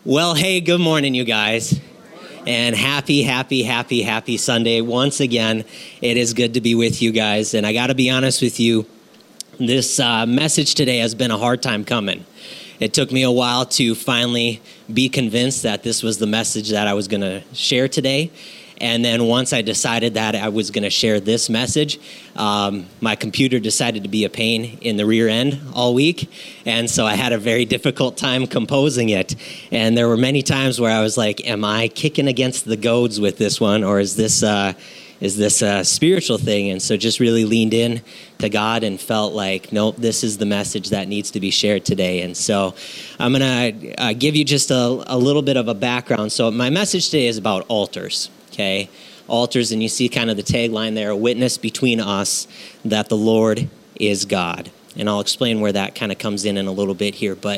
Well, hey, good morning, you guys. And happy Sunday. Once again, it is good to be with you guys. And I got to be honest with you, this message today has been a hard time coming. It took me a while to finally be convinced that this was the message that I was going to share today. And then once I decided that I was going to share this message, my computer decided to be a pain in the rear end all week. And so I had a very difficult time composing it. And there were many times where I was like, am I kicking against the goads with this one? Or is this a spiritual thing? And so just really leaned in to God and felt like, nope, this is the message that needs to be shared today. And so I'm going to give you just a little bit of a background. So my message today is about altars. Okay, altars, and you see kind of the tagline there, a witness between us that the Lord is God. And I'll explain where that kind of comes in a little bit here. But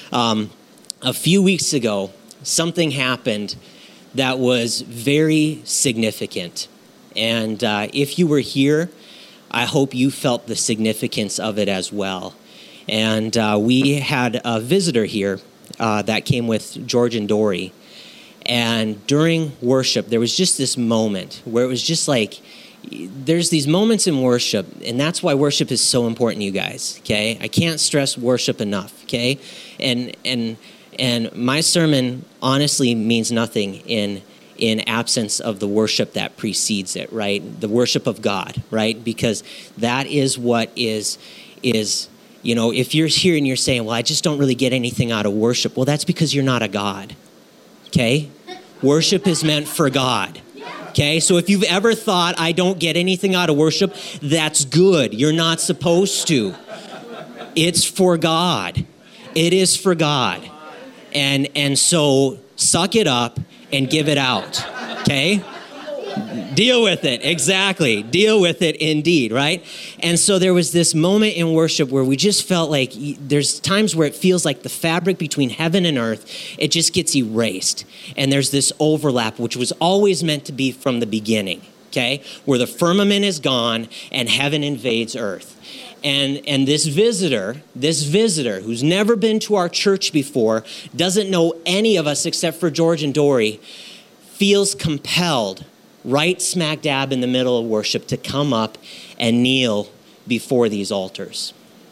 a few weeks ago, something happened that was very significant. And if you were here, I hope you felt the significance of it as well. And we had a visitor here that came with George and Dory. And during worship, there was just this moment where it was just like, there's these moments in worship, and that's why worship is so important, you guys, okay? I can't stress worship enough, okay? And my sermon honestly means nothing in absence of the worship that precedes it, right? The worship of God, right? Because that is what is, you know, if you're here and you're saying, well, I just don't really get anything out of worship, well, that's because you're not a God. Okay? Worship is meant for God. Okay? So if you've ever thought, I don't get anything out of worship, that's good. You're not supposed to. It's for God. It is for God. And so suck it up and give it out. Okay? Deal with it. Exactly. Deal with it indeed, right? And so there was this moment in worship where we just felt like there's times where it feels like the fabric between heaven and earth, it just gets erased. And there's this overlap, which was always meant to be from the beginning, okay? Where the firmament is gone and heaven invades earth. And this visitor who's never been to our church before, doesn't know any of us except for George and Dory, feels compelled right smack dab in the middle of worship to come up and kneel before these altars.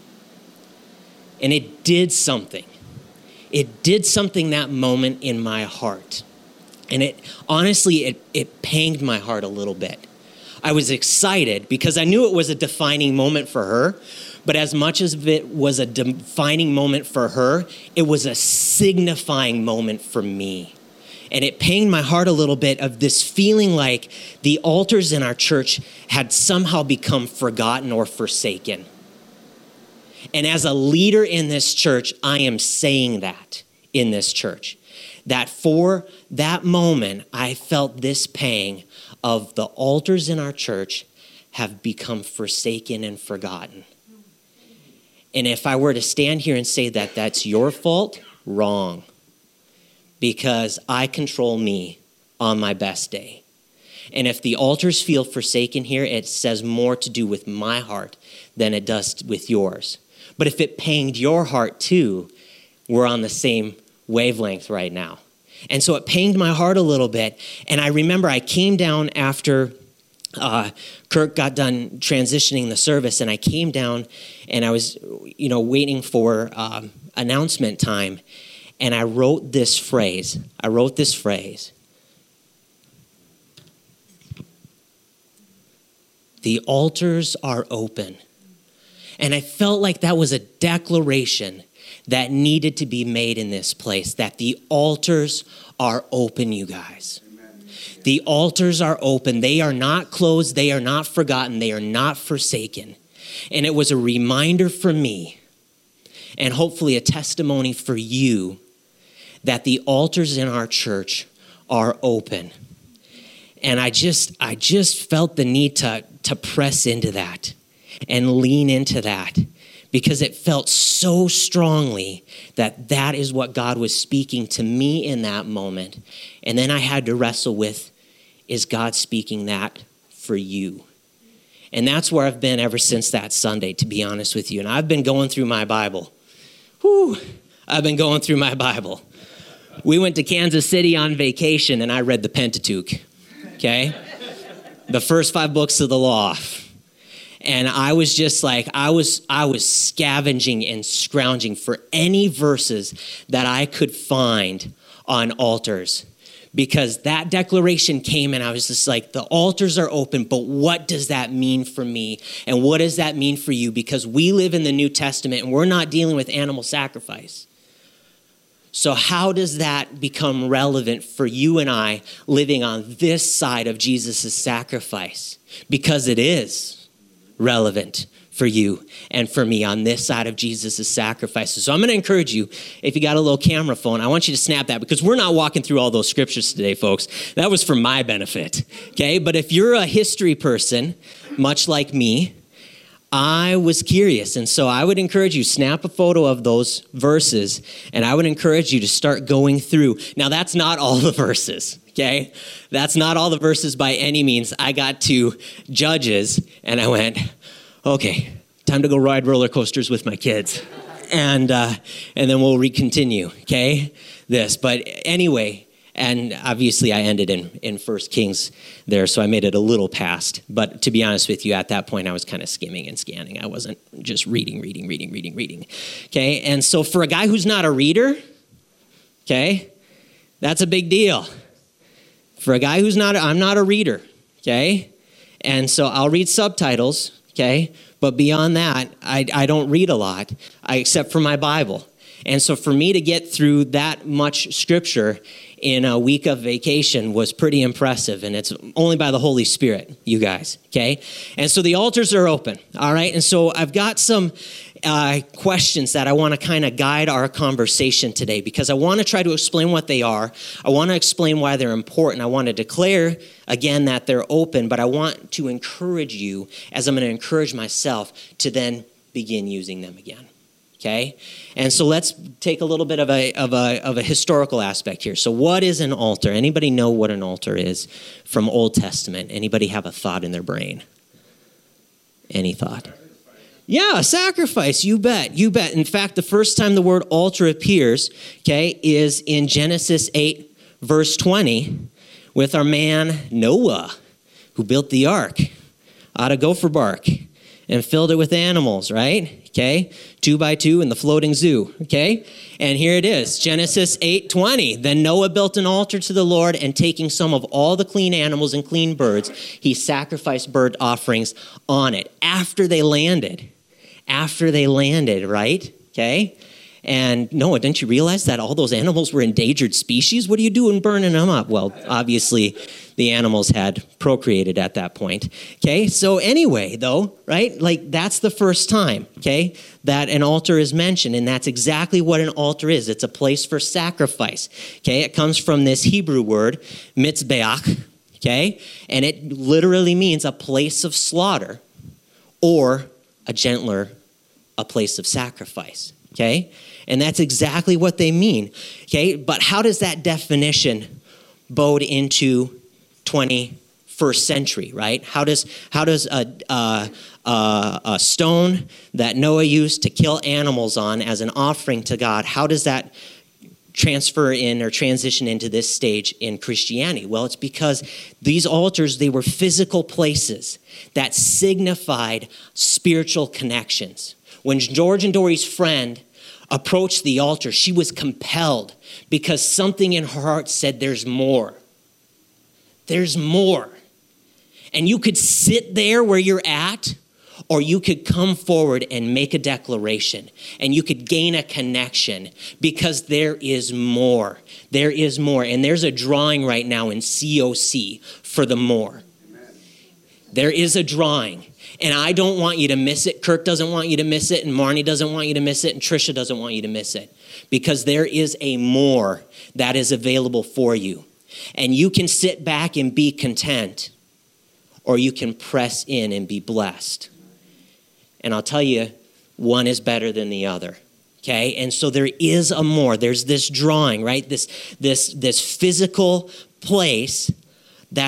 And it did something. It did something that moment in my heart. And it honestly panged my heart a little bit. I was excited because I knew it was a defining moment for her, but as much as it was a defining moment for her, it was a signifying moment for me. And it pained my heart a little bit of this feeling like the altars in our church had somehow become forgotten or forsaken. And as a leader in this church, I am saying that in this church. That for that moment, I felt this pang of the altars in our church have become forsaken and forgotten. And if I were to stand here and say that that's your fault, wrong. Because I control me on my best day. And if the altars feel forsaken here, it says more to do with my heart than it does with yours. But if it panged your heart too, we're on the same wavelength right now. And so it panged my heart a little bit. And I remember I came down after Kirk got done transitioning the service, and I came down and I was, waiting for announcement time. And I wrote this phrase. The altars are open. And I felt like that was a declaration that needed to be made in this place, that the altars are open, you guys. Amen. The altars are open. They are not closed. They are not forgotten. They are not forsaken. And it was a reminder for me, and hopefully a testimony for you, that the altars in our church are open. And I just felt the need to press into that and lean into that, because it felt so strongly that that is what God was speaking to me in that moment. And then I had to wrestle with, is God speaking that for you? And that's where I've been ever since that Sunday, to be honest with you. And I've been going through my Bible. I've been going through my Bible. we went to Kansas City on vacation, and I read the Pentateuch, okay? The first 5 books of the law. And I was just like, I was scavenging and scrounging for any verses that I could find on altars. Because that declaration came and I was just like, the altars are open, but what does that mean for me? And what does that mean for you? Because we live in the New Testament and we're not dealing with animal sacrifice. So how does that become relevant for you and I living on this side of Jesus' sacrifice? Because it is relevant for you and for me on this side of Jesus' sacrifices. So I'm going to encourage you, if you got a little camera phone, I want you to snap that because we're not walking through all those scriptures today, folks. That was for my benefit, okay? But if you're a history person, much like me, I was curious. And so I would encourage you, snap a photo of those verses, and I would encourage you to start going through. Now, that's not all the verses. Okay, that's not all the verses by any means. I got to Judges and I went, okay, time to go ride roller coasters with my kids. And then we'll continue, okay, this. But anyway, and obviously I ended in 1 Kings there, so I made it a little past. But to be honest with you, at that point I was kind of skimming and scanning. I wasn't just reading. Okay, and so for a guy who's not a reader, okay, that's a big deal. For a guy who's I'm not a reader, okay? And so I'll read subtitles, okay? But beyond that, I don't read a lot, except for my Bible. And so for me to get through that much scripture in a week of vacation was pretty impressive. And it's only by the Holy Spirit, you guys, okay? And so the altars are open, all right? And so I've got some questions that I want to kind of guide our conversation today because I want to try to explain what they are. I want to explain why they're important. I want to declare, again, that they're open, but I want to encourage you, as I'm going to encourage myself, to then begin using them again. Okay? And so let's take a little bit of a historical aspect here. So what is an altar? Anybody know what an altar is from Old Testament? Anybody have a thought in their brain? Any thought? Yeah, a sacrifice. You bet. In fact, the first time the word altar appears, okay, is in Genesis 8, verse 20, with our man Noah, who built the ark out of gopher bark and filled it with animals, right? Okay, 2 by 2 in the floating zoo, okay? And here it is, Genesis 8:20. Then Noah built an altar to the Lord, and taking some of all the clean animals and clean birds, he sacrificed burnt offerings on it after they landed, right? Okay? And Noah, didn't you realize that all those animals were endangered species? What are you doing burning them up? Well, obviously, the animals had procreated at that point. Okay, so anyway, though, right? Like, that's the first time, okay, that an altar is mentioned, and that's exactly what an altar is. It's a place for sacrifice, okay? It comes from this Hebrew word, mitzbeach, okay? And it literally means a place of slaughter or a place of sacrifice, okay? And that's exactly what they mean, okay? But how does that definition bode into 21st century, right? How does a stone that Noah used to kill animals on as an offering to God, how does that transfer in or transition into this stage in Christianity? Well, it's because these altars, they were physical places that signified spiritual connections. When George and Dory's friend approached the altar, she was compelled because something in her heart said, there's more. There's more. And you could sit there where you're at, or you could come forward and make a declaration, and you could gain a connection because there is more. There is more. And there's a drawing right now in COC for the more. There is a drawing. And I don't want you to miss it. Kirk doesn't want you to miss it. And Marnie doesn't want you to miss it. And Trisha doesn't want you to miss it. Because there is a more that is available for you. And you can sit back and be content. Or you can press in and be blessed. And I'll tell you, one is better than the other. Okay? And so there is a more. There's this drawing, right? This physical place that's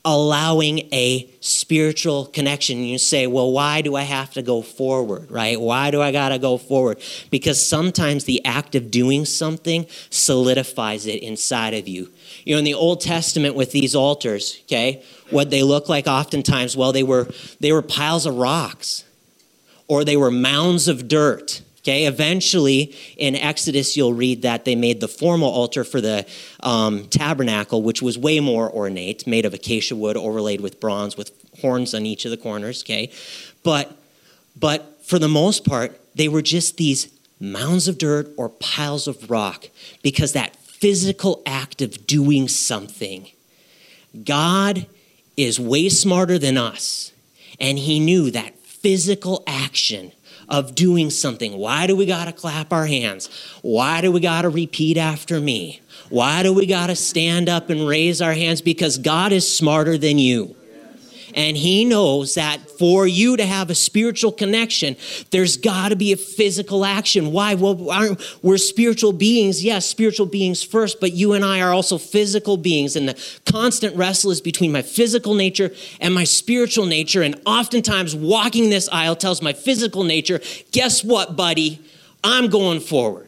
allowing a spiritual connection. You say, well, why do I have to go forward, right? Why do I got to go forward? Because sometimes the act of doing something solidifies it inside of you. You know, in the Old Testament with these altars, okay, what they look like oftentimes, well, they were piles of rocks or they were mounds of dirt. Okay, eventually in Exodus, you'll read that they made the formal altar for the tabernacle, which was way more ornate, made of acacia wood overlaid with bronze with horns on each of the corners, okay? But for the most part, they were just these mounds of dirt or piles of rock because that physical act of doing something, God is way smarter than us, and he knew that physical action of doing something. Why do we got to clap our hands? Why do we got to repeat after me? Why do we got to stand up and raise our hands? Because God is smarter than you. And he knows that for you to have a spiritual connection, there's got to be a physical action. Why? Well, we're spiritual beings. Yes, spiritual beings first, but you and I are also physical beings. And the constant wrestle is between my physical nature and my spiritual nature. And oftentimes walking this aisle tells my physical nature, guess what, buddy? I'm going forward.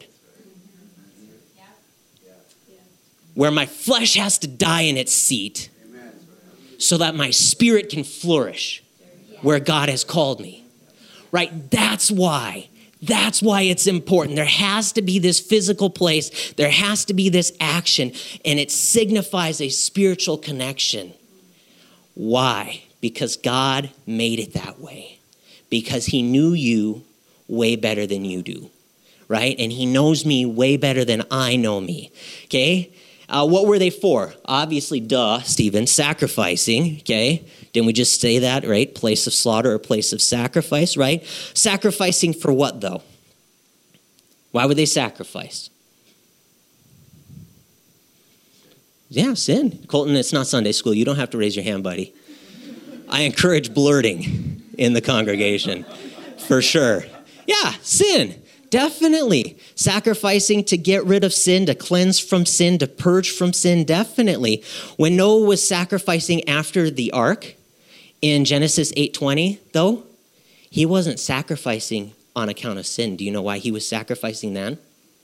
Where my flesh has to die in its seat, so that my spirit can flourish where God has called me, right? That's why it's important. There has to be this physical place. There has to be this action, and it signifies a spiritual connection. Why? Because God made it that way. Because he knew you way better than you do, right? And he knows me way better than I know me, okay? What were they for? Obviously, Stephen, sacrificing, okay? Didn't we just say that, right? Place of slaughter or place of sacrifice, right? Sacrificing for what, though? Why would they sacrifice? Yeah, sin. Colton, it's not Sunday school. You don't have to raise your hand, buddy. I encourage blurting in the congregation, for sure. Yeah, sin. Definitely. Sacrificing to get rid of sin, to cleanse from sin, to purge from sin, definitely. When Noah was sacrificing after the ark in Genesis 8:20, though, he wasn't sacrificing on account of sin. Do you know why he was sacrificing then?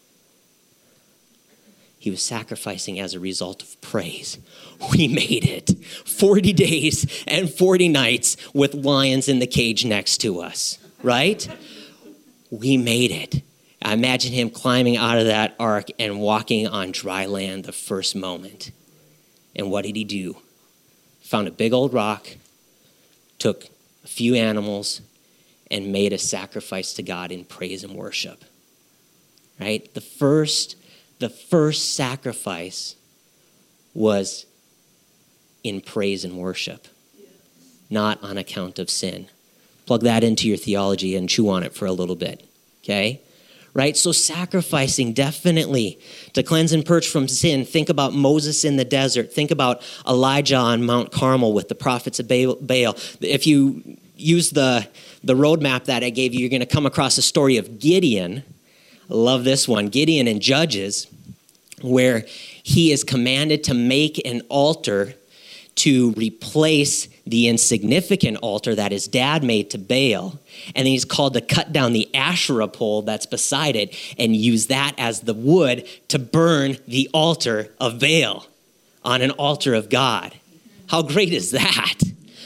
He was sacrificing as a result of praise. We made it. 40 days and 40 nights with lions in the cage next to us, right? We made it. I imagine him climbing out of that ark and walking on dry land the first moment. And what did he do? Found a big old rock, took a few animals, and made a sacrifice to God in praise and worship. Right? The first sacrifice was in praise and worship, not on account of sin. Plug that into your theology and chew on it for a little bit, okay? Right? So sacrificing definitely to cleanse and purge from sin. Think about Moses in the desert. Think about Elijah on Mount Carmel with the prophets of Baal. If you use the roadmap that I gave you, you're going to come across a story of Gideon. I love this one. Gideon in Judges, where he is commanded to make an altar to replace the insignificant altar that his dad made to Baal. And then he's called to cut down the Asherah pole that's beside it and use that as the wood to burn the altar of Baal on an altar of God. How great is that?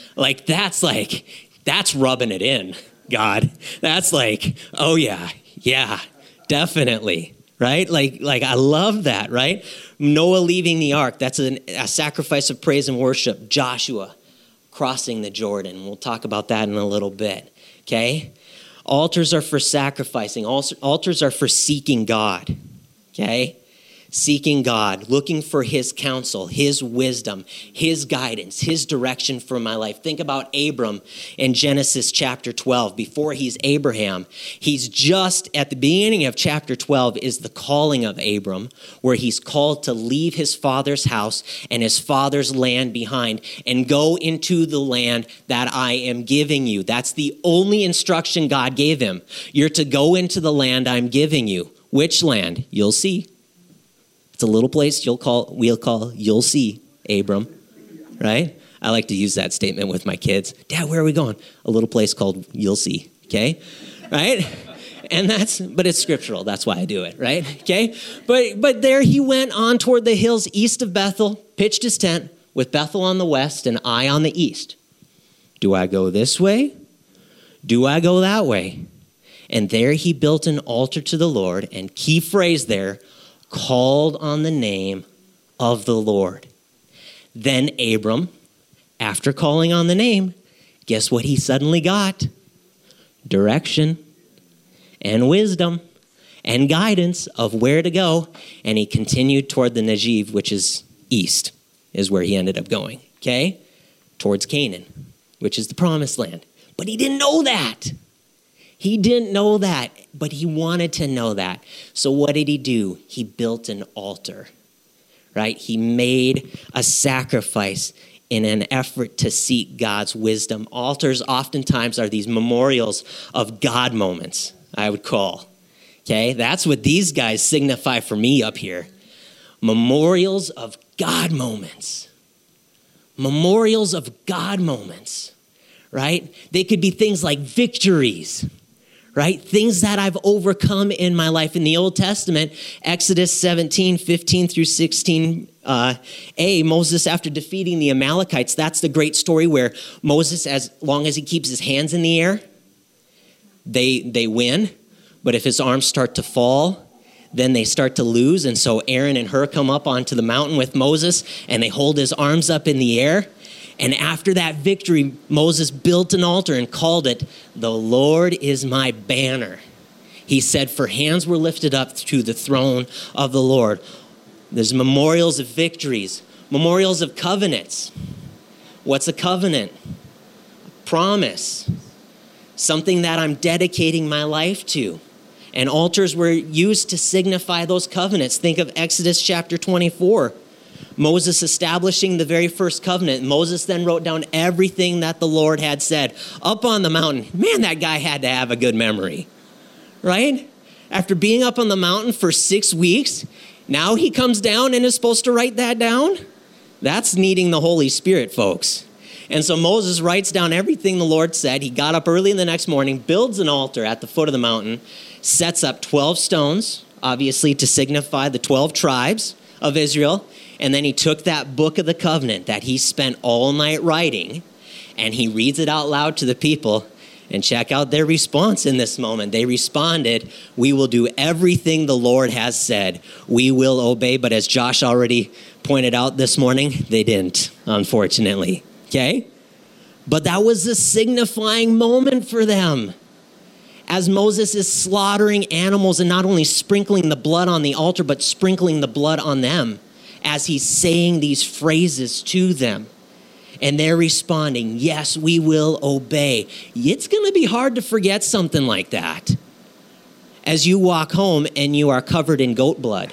That's rubbing it in, God. That's like, oh yeah, definitely. Right? Like I love that, right? Noah leaving the ark, that's a sacrifice of praise and worship. Joshua crossing the Jordan. We'll talk about that in a little bit, okay? Altars are for sacrificing. Altars are for seeking God, okay? Seeking God, looking for his counsel, his wisdom, his guidance, his direction for my life. Think about Abram in Genesis chapter 12. Before he's Abraham, he's just at the beginning of chapter 12 is the calling of Abram, where he's called to leave his father's house and his father's land behind and go into the land that I am giving you. That's the only instruction God gave him. You're to go into the land I'm giving you. Which land? You'll see. It's a little place we'll call you'll see, Abram, right? I like to use that statement with my kids. Dad, where are we going? A little place called You'll See, okay? Right? But it's scriptural. That's why I do it, right? Okay? But there he went on toward the hills east of Bethel, pitched his tent with Bethel on the west and Ai on the east. Do I go this way? Do I go that way? And there he built an altar to the Lord, and key phrase there, called on the name of the Lord. Then Abram, after calling on the name, guess what he suddenly got? Direction and wisdom and guidance of where to go. And he continued toward the Negev, which is east, is where he ended up going, okay? Towards Canaan, which is the promised land. But he didn't know that. He didn't know that, but he wanted to know that. So what did he do? He built an altar, right? He made a sacrifice in an effort to seek God's wisdom. Altars oftentimes are these memorials of God moments, I would call. Okay, that's what these guys signify for me up here. Memorials of God moments. Memorials of God moments, right? They could be things like victories, right? Things that I've overcome in my life. In the Old Testament, Exodus 17, 15 through 16, Moses, after defeating the Amalekites, that's the great story where Moses, as long as he keeps his hands in the air, they win. But if his arms start to fall, then they start to lose. And so Aaron and Hur come up onto the mountain with Moses, and they hold his arms up in the air. And after that victory, Moses built an altar and called it, "The Lord is my banner." He said, for hands were lifted up to the throne of the Lord. There's memorials of victories, memorials of covenants. What's a covenant? A promise, something that I'm dedicating my life to. And altars were used to signify those covenants. Think of Exodus chapter 24. Moses establishing the very first covenant. Moses then wrote down everything that the Lord had said up on the mountain. Man, that guy had to have a good memory, right? After being up on the mountain for 6 weeks, now he comes down and is supposed to write that down? That's needing the Holy Spirit, folks. And so Moses writes down everything the Lord said. He got up early in the next morning, builds an altar at the foot of the mountain, sets up 12 stones, obviously to signify the 12 tribes of Israel. And then he took that book of the covenant that he spent all night writing, and he reads it out loud to the people. And check out their response in this moment. They responded, "We will do everything the Lord has said. We will obey." But as Josh already pointed out this morning, they didn't, unfortunately. Okay? But that was a signifying moment for them. As Moses is slaughtering animals and not only sprinkling the blood on the altar, but sprinkling the blood on them as he's saying these phrases to them. And they're responding, yes, we will obey. It's going to be hard to forget something like that as you walk home and you are covered in goat blood.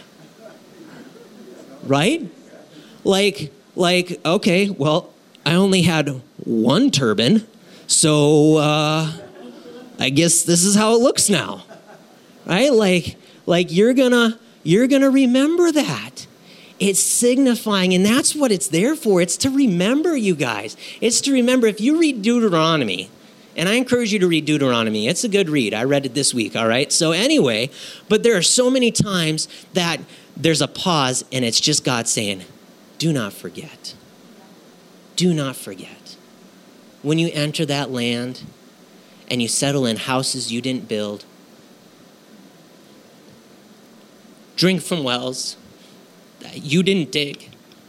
Right? Like, okay, well, I only had one turban, so I guess this is how it looks now. Right? Like you're gonna remember that. It's signifying, and that's what it's there for. It's to remember, you guys. It's to remember. If you read Deuteronomy, and I encourage you to read Deuteronomy. It's a good read. I read it this week, all right? So anyway, but there are so many times that there's a pause, and it's just God saying, do not forget. Do not forget. When you enter that land and you settle in houses you didn't build, drink from wells that you didn't dig,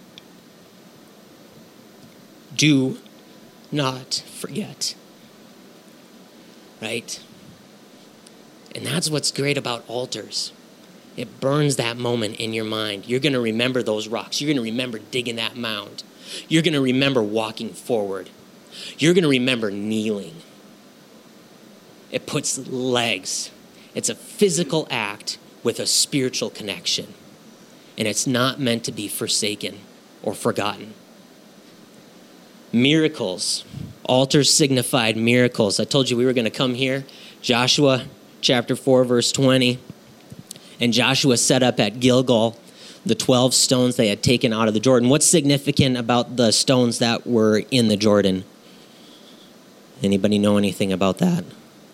do not forget. Right? And that's what's great about altars. It burns that moment in your mind. You're going to remember those rocks. You're going to remember digging that mound. You're going to remember walking forward. You're going to remember kneeling. It puts legs. It's a physical act with a spiritual connection. And it's not meant to be forsaken or forgotten. Miracles. Altars signified miracles. I told you we were going to come here. Joshua chapter 4, verse 20. And Joshua set up at Gilgal the 12 stones they had taken out of the Jordan. What's significant about the stones that were in the Jordan? Anybody know anything about that?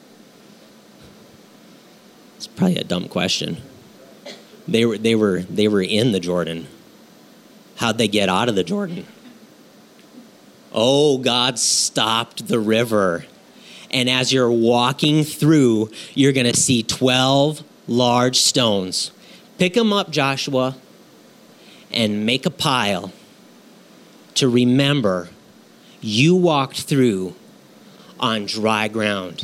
It's probably a dumb question. They were in the Jordan. How'd they get out of the Jordan? Oh, God stopped the river. And as you're walking through, you're going to see 12 large stones. Pick them up, Joshua, and make a pile to remember you walked through on dry ground.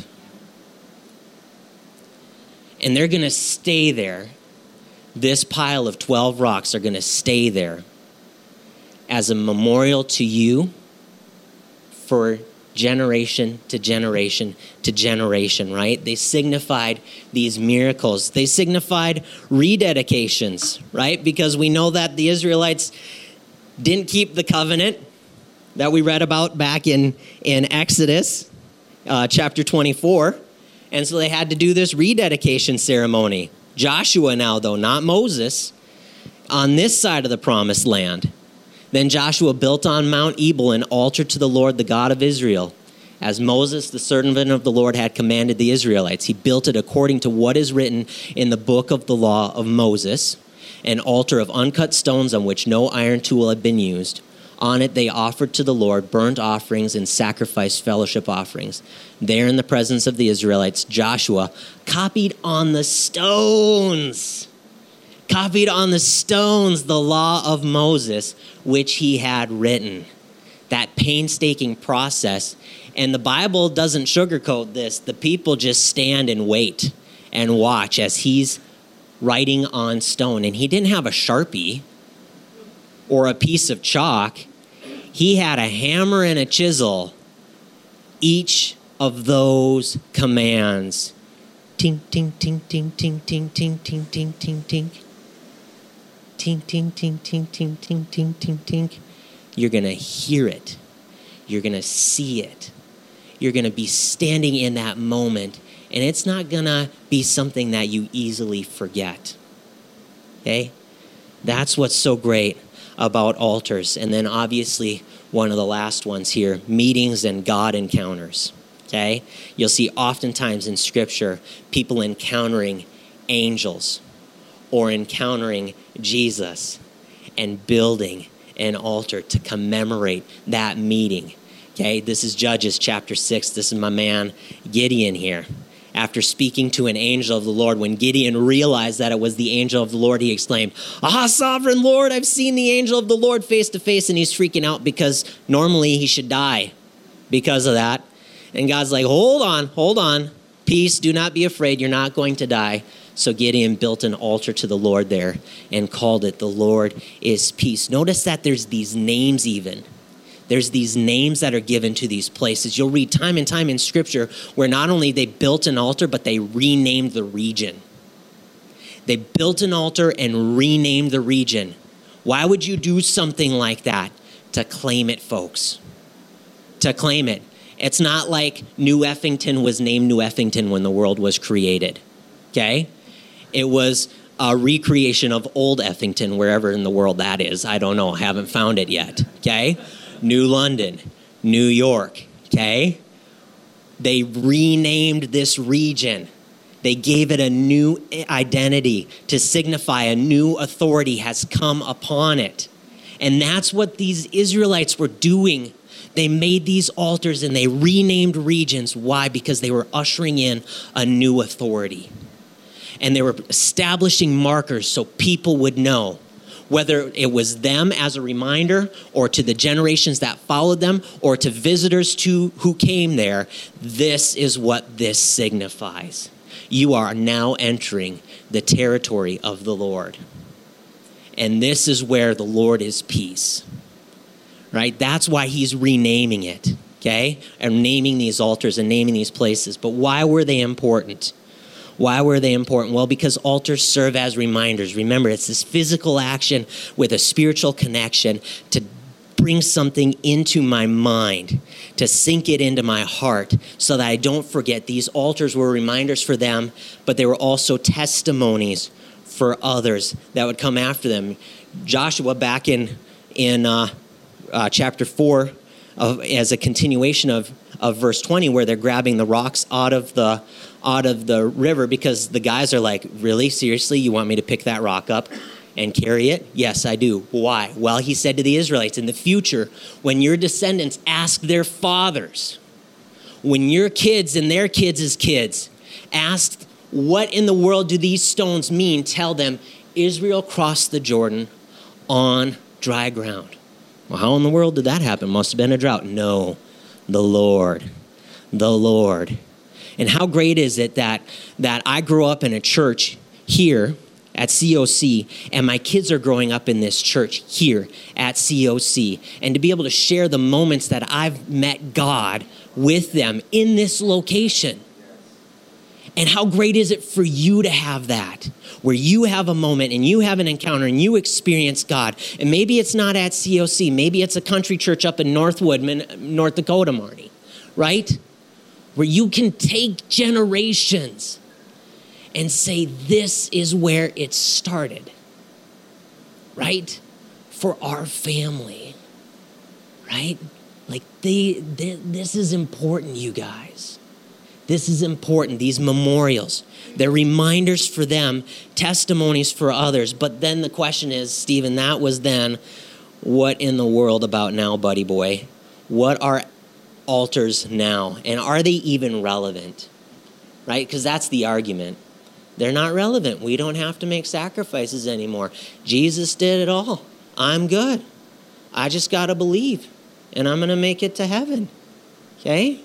And they're going to stay there. This pile of 12 rocks are going to stay there as a memorial to you for generation to generation to generation, right? They signified these miracles. They signified rededications, right? Because we know that the Israelites didn't keep the covenant that we read about back in Exodus chapter 24. And so they had to do this rededication ceremony. Joshua now, though, not Moses, on this side of the promised land. Then Joshua built on Mount Ebal an altar to the Lord, the God of Israel. As Moses, the servant of the Lord, had commanded the Israelites, he built it according to what is written in the book of the law of Moses, an altar of uncut stones on which no iron tool had been used. On it they offered to the Lord burnt offerings and sacrificed fellowship offerings. There in the presence of the Israelites, Joshua copied on the stones the law of Moses, which he had written. That painstaking process. And the Bible doesn't sugarcoat this. The people just stand and wait and watch as he's writing on stone. And he didn't have a Sharpie or a piece of chalk. He had a hammer and a chisel. Each of those commands. Tink, tink, tink, tink, tink, tink, tink, tink, tink, tink, tink. Tink, tink, tink, tink, tink, tink, tink, tink, tink. You're going to hear it. You're going to see it. You're going to be standing in that moment, and it's not going to be something that you easily forget. Okay? That's what's so great about altars. And then obviously one of the last ones here, meetings and God encounters. Okay? You'll see oftentimes in Scripture people encountering angels or encountering Jesus and building an altar to commemorate that meeting. Okay, this is Judges chapter 6. This is my man Gideon here. After speaking to an angel of the Lord, when Gideon realized that it was the angel of the Lord, he exclaimed, "Ah, sovereign Lord, I've seen the angel of the Lord face to face," and he's freaking out because normally he should die because of that. And God's like, hold on. Peace, do not be afraid. You're not going to die. So Gideon built an altar to the Lord there and called it, "The Lord is Peace." Notice that there's these names even. There's these names that are given to these places. You'll read time and time in Scripture where not only they built an altar, but they renamed the region. They built an altar and renamed the region. Why would you do something like that? To claim it, folks. To claim it. It's not like New Effington was named New Effington when the world was created. Okay? It was a recreation of Old Effington, wherever in the world that is. I don't know. I haven't found it yet. Okay? New London, New York. Okay? They renamed this region. They gave it a new identity to signify a new authority has come upon it. And that's what these Israelites were doing. They made these altars and they renamed regions. Why? Because they were ushering in a new authority. And they were establishing markers so people would know whether it was them as a reminder or to the generations that followed them or to visitors who came there. This is what this signifies. You are now entering the territory of the Lord. And this is where the Lord is peace. Right? That's why he's renaming it. Okay? And naming these altars and naming these places. But why were they important? Why were they important? Well, because altars serve as reminders. Remember, it's this physical action with a spiritual connection to bring something into my mind, to sink it into my heart so that I don't forget. These altars were reminders for them, but they were also testimonies for others that would come after them. Joshua back in chapter 4 as a continuation of verse 20, where they're grabbing the rocks out of the river, because the guys are like, really, seriously, you want me to pick that rock up and carry it? Yes, I do. Why? Well, he said to the Israelites, in the future, when your descendants ask their fathers, when your kids and their kids' kids ask, what in the world do these stones mean? Tell them, Israel crossed the Jordan on dry ground. Well, how in the world did that happen? Must have been a drought. No, the Lord. And how great is it that I grew up in a church here at COC, and my kids are growing up in this church here at COC, and to be able to share the moments that I've met God with them in this location. And how great is it for you to have that, where you have a moment and you have an encounter and you experience God. And maybe it's not at COC, maybe it's a country church up in Northwood, North Dakota, Marty, right? Where you can take generations and say, this is where it started, right? For our family, right? Like this is important, you guys. This is important, these memorials. They're reminders for them, testimonies for others. But then the question is, Stephen, that was then, what in the world about now, buddy boy? What are altars now? And are they even relevant? Right? Because that's the argument. They're not relevant. We don't have to make sacrifices anymore. Jesus did it all. I'm good. I just got to believe, and I'm going to make it to heaven. Okay?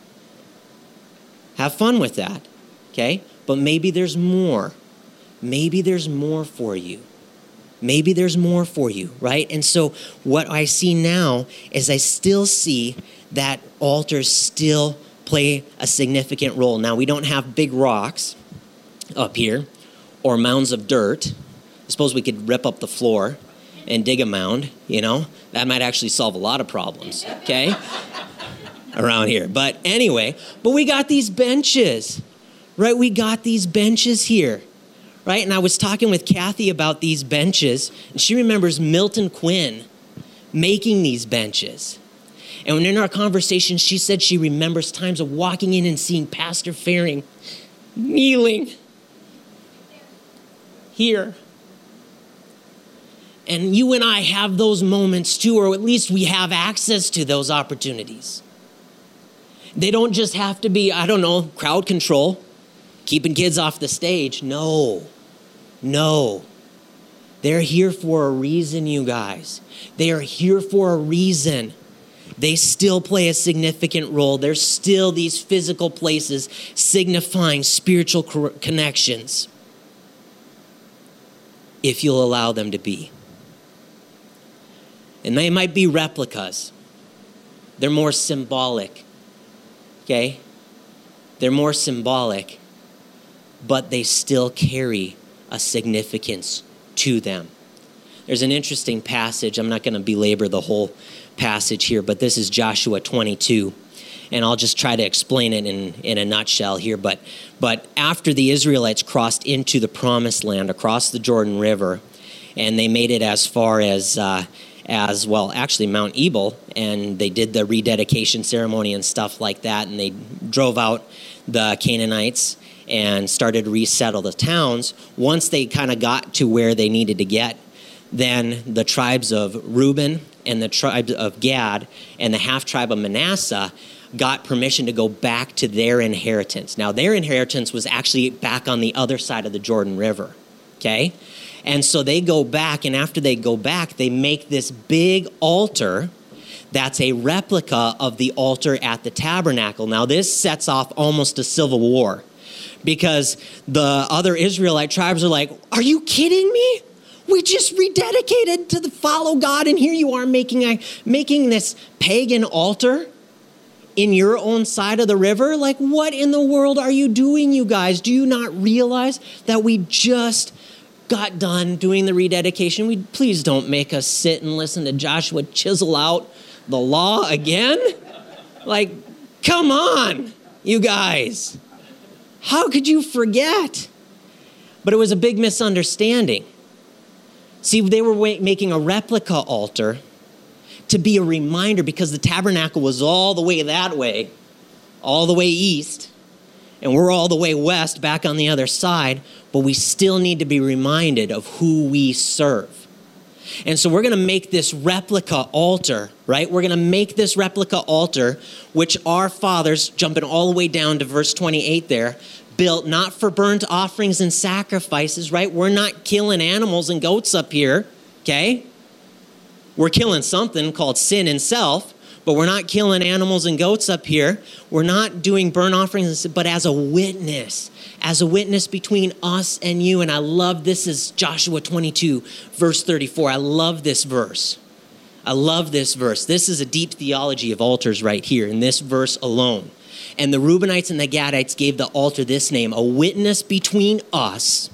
Have fun with that. Okay? But maybe there's more. Maybe there's more for you. Maybe there's more for you, right? And so what I see now is I still see that altars still play a significant role. Now, we don't have big rocks up here or mounds of dirt. I suppose we could rip up the floor and dig a mound, you know? That might actually solve a lot of problems, okay? Around here. But anyway, we got these benches, right? We got these benches here, right? And I was talking with Kathy about these benches, and she remembers Milton Quinn making these benches. And in our conversation, she said she remembers times of walking in and seeing Pastor Faring kneeling here. And you and I have those moments too, or at least we have access to those opportunities. They don't just have to be, I don't know, crowd control, keeping kids off the stage. No. They're here for a reason, you guys. They are here for a reason. They still play a significant role. There's still these physical places signifying spiritual connections, if you'll allow them to be. And they might be replicas. They're more symbolic. Okay? They're more symbolic, but they still carry a significance to them. There's an interesting passage. I'm not going to belabor the whole passage here, but this is Joshua 22. And I'll just try to explain it in a nutshell here. But after the Israelites crossed into the promised land, across the Jordan River, and they made it as far as Mount Ebal, and they did the rededication ceremony and stuff like that, and they drove out the Canaanites and started to resettle the towns. Once they kind of got to where they needed to get, then the tribes of Reuben and the tribe of Gad and the half-tribe of Manasseh got permission to go back to their inheritance. Now, their inheritance was actually back on the other side of the Jordan River, okay? And so they go back, and after they go back, they make this big altar that's a replica of the altar at the tabernacle. Now, this sets off almost a civil war because the other Israelite tribes are like, are you kidding me? We just rededicated to follow God, and here you are making this pagan altar in your own side of the river? Like, what in the world are you doing, you guys? Do you not realize that we just got done doing the rededication? Please don't make us sit and listen to Joshua chisel out the law again. Like, come on, you guys. How could you forget? But it was a big misunderstanding. See, they were making a replica altar to be a reminder, because the tabernacle was all the way that way, all the way east, and we're all the way west, back on the other side, but we still need to be reminded of who we serve. And so we're going to make this replica altar, right? We're going to make this replica altar, which our fathers, jumping all the way down to verse 28 there, built not for burnt offerings and sacrifices, right? We're not killing animals and goats up here, okay? We're killing something called sin and self, but we're not killing animals and goats up here. We're not doing burnt offerings, but as a witness between us and you. And I love, this is Joshua 22, verse 34. I love this verse. This is a deep theology of altars right here in this verse alone. And the Reubenites and the Gadites gave the altar this name: a witness between us,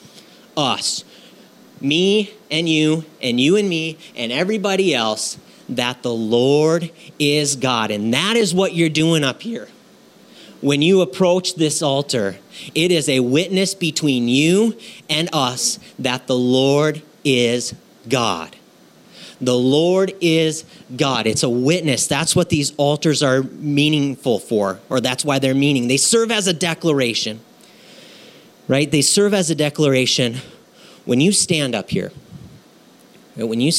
me and you and me and everybody else, that the Lord is God. And that is what you're doing up here. When you approach this altar, it is a witness between you and us that the Lord is God. The Lord is God. It's a witness. That's what these altars are meaningful for, or that's why they're meaning. They serve as a declaration, right? They serve as a declaration. When you stand up here, when you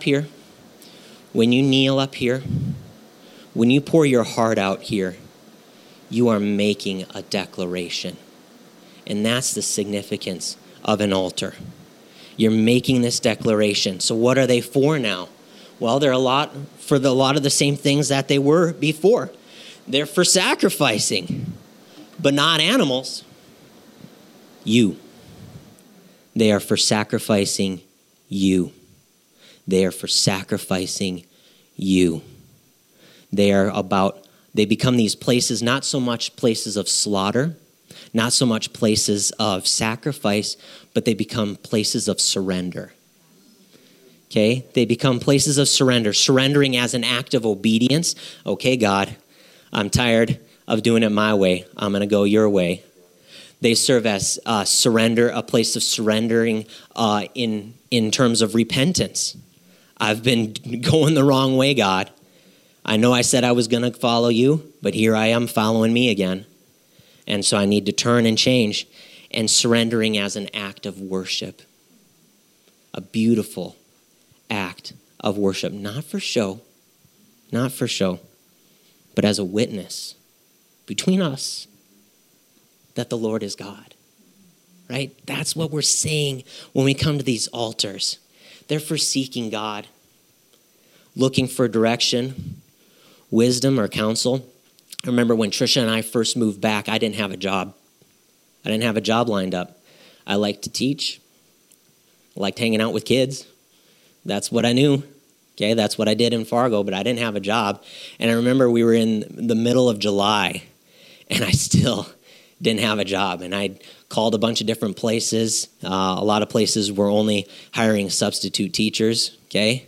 kneel up here, when you pour your heart out here, you are making a declaration. And that's the significance of an altar. You're making this declaration. So what are they for now? Well, they're a lot of the same things that they were before. They're for sacrificing, but not animals. You. They are for sacrificing you. They are for sacrificing you. They become these places, not so much places of slaughter, not so much places of sacrifice, but they become places of surrender. Okay? They become places of surrender, surrendering as an act of obedience. Okay, God, I'm tired of doing it my way. I'm going to go your way. They serve as surrender, a place of surrendering in terms of repentance. I've been going the wrong way, God. I know I said I was going to follow you, but here I am following me again. And so I need to turn and change, and surrendering as an act of worship. A beautiful act of worship, not for show, but as a witness between us that the Lord is God, right? That's what we're saying when we come to these altars. They're for seeking God, looking for direction, wisdom, or counsel. I remember when Trisha and I first moved back, I didn't have a job. I didn't have a job lined up. I liked to teach. I liked hanging out with kids. That's what I knew. Okay, that's what I did in Fargo, but I didn't have a job. And I remember we were in the middle of July, and I still didn't have a job. And I called a bunch of different places. A lot of places were only hiring substitute teachers, okay?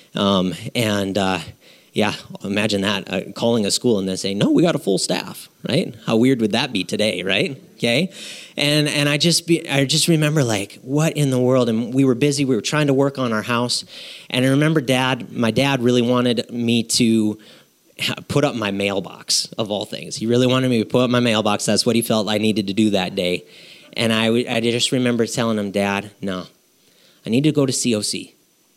Yeah, imagine that, calling a school and then saying, no, we got a full staff, right? How weird would that be today, right? Okay. And I just remember, like, what in the world? And we were busy. We were trying to work on our house. And I remember my dad really wanted me to put up my mailbox, of all things. He really wanted me to put up my mailbox. That's what he felt I needed to do that day. And I just remember telling him, Dad, no, I need to go to COC.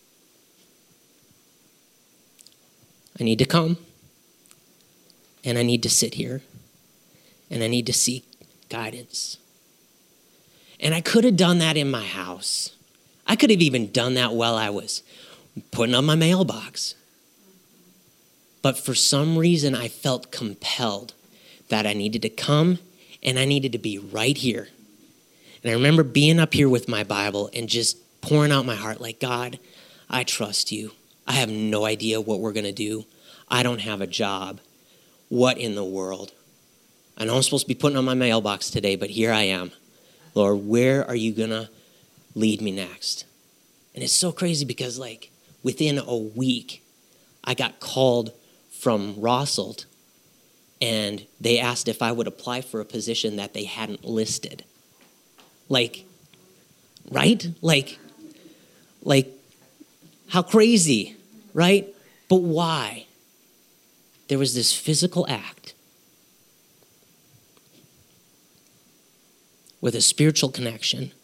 I need to come, and I need to sit here, and I need to seek guidance. And I could have done that in my house. I could have even done that while I was putting up my mailbox. But for some reason, I felt compelled that I needed to come, and I needed to be right here. And I remember being up here with my Bible and just pouring out my heart like, God, I trust you. I have no idea what we're going to do. I don't have a job. What in the world? I know I'm supposed to be putting on my mailbox today, but here I am. Lord, where are you going to lead me next? And it's so crazy because, like, within a week, I got called from Rosselt, and they asked if I would apply for a position that they hadn't listed. Like, right? Like, Like, how crazy, right? But why? There was this physical act with a spiritual connection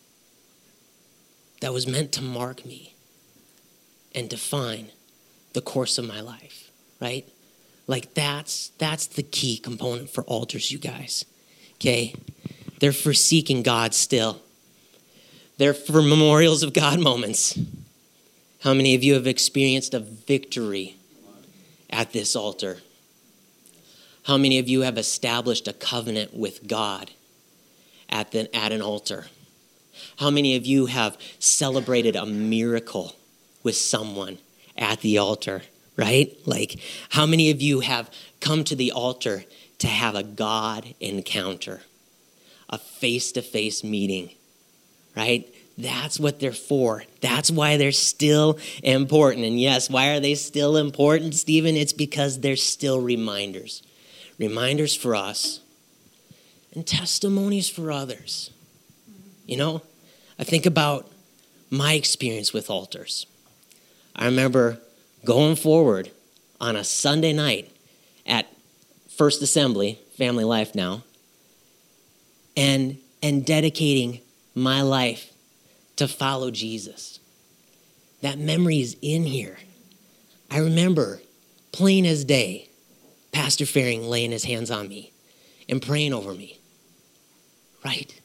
that was meant to mark me and define the course of my life, right? Like that's the key component for altars, you guys, okay? They're for seeking God still. They're for memorials of God moments. How many of you have experienced a victory at this altar? How many of you have established a covenant with God at an altar? How many of you have celebrated a miracle with someone at the altar, right? Like, how many of you have come to the altar to have a God encounter, a face-to-face meeting, right? That's what they're for. That's why they're still important. And yes, why are they still important, Stephen? It's because they're still reminders. Reminders for us and testimonies for others. You know, I think about my experience with altars. I remember going forward on a Sunday night at First Assembly, Family Life now, and dedicating my life to follow Jesus. That memory is in here. I remember, plain as day, Pastor Faring laying his hands on me and praying over me. Right?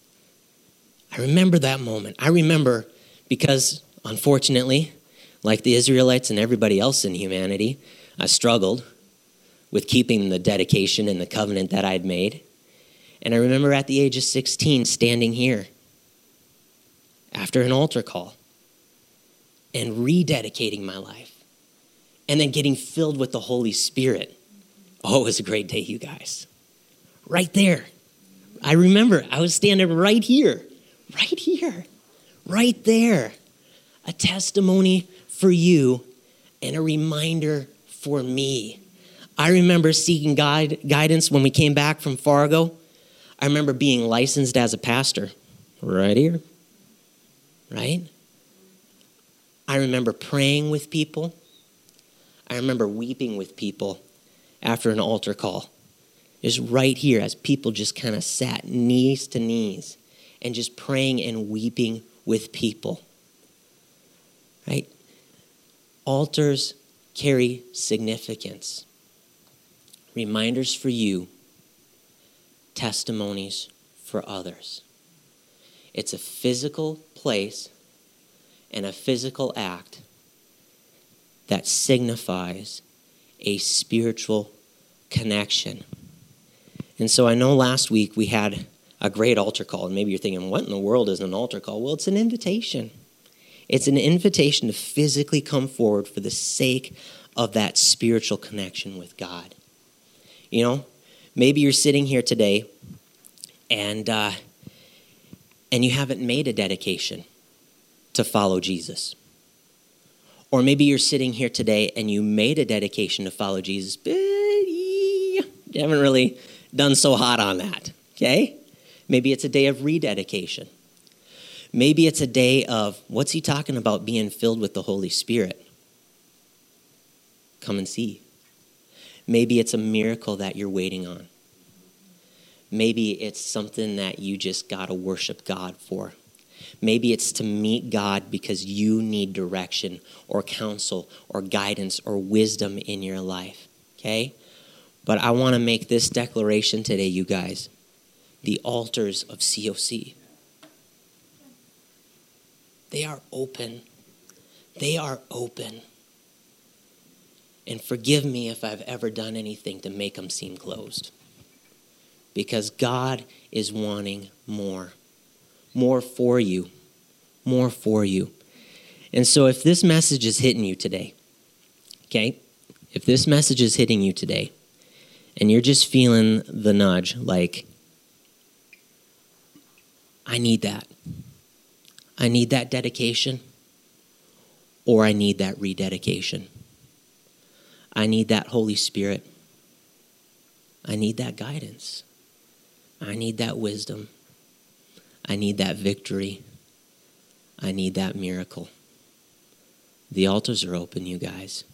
I remember that moment. I remember because, unfortunately, like the Israelites and everybody else in humanity, I struggled with keeping the dedication and the covenant that I'd made. And I remember at the age of 16 standing here after an altar call and rededicating my life and then getting filled with the Holy Spirit. Oh, it was a great day, you guys. Right there. I remember I was standing right here, right there. A testimony for you and a reminder for me. I remember seeking guidance when we came back from Fargo. I remember being licensed as a pastor right here, right? I remember praying with people. I remember weeping with people after an altar call. Just right here as people just kind of sat knees to knees and just praying and weeping with people, right? Altars carry significance. Reminders for you, testimonies for others. It's a physical place and a physical act that signifies a spiritual connection. And so I know last week we had a great altar call, and maybe you're thinking, what in the world is an altar call? Well, it's an invitation. It's an invitation to physically come forward for the sake of that spiritual connection with God. You know, maybe you're sitting here today and you haven't made a dedication to follow Jesus. Or maybe you're sitting here today and you made a dedication to follow Jesus, but you haven't really done so hot on that, okay? Maybe it's a day of rededication. Maybe it's a day of, what's he talking about being filled with the Holy Spirit? Come and see. Maybe it's a miracle that you're waiting on. Maybe it's something that you just got to worship God for. Maybe it's to meet God because you need direction or counsel or guidance or wisdom in your life, okay? But I want to make this declaration today, you guys. The altars of COC. They are open. They are open. And forgive me if I've ever done anything to make them seem closed. Because God is wanting more. More for you. More for you. And so if this message is hitting you today, okay? If this message is hitting you today, and you're just feeling the nudge, like, I need that. I need that dedication, or I need that rededication. I need that Holy Spirit. I need that guidance. I need that wisdom. I need that victory. I need that miracle. The altars are open, you guys.